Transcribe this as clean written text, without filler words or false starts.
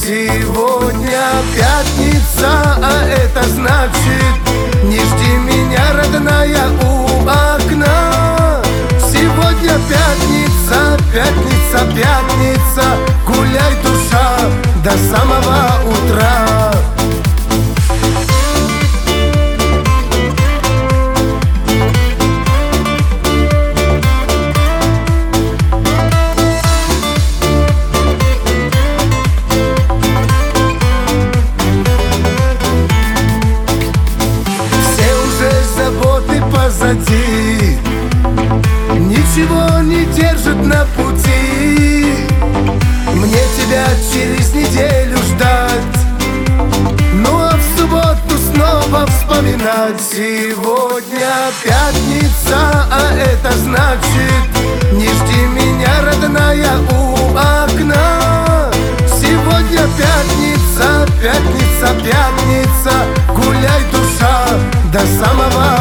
Сегодня пятница, а это значит: не жди меня, родная, у окна. Сегодня пятница, пятница, пятница, гуляй, душа, до самого утра. Позади, ничего не держит на пути. Мне тебя через неделю ждать, ну а в субботу снова вспоминать. Сегодня пятница, а это значит: не жди меня, родная, у окна. Сегодня пятница, пятница, пятница, гуляй, душа, до самого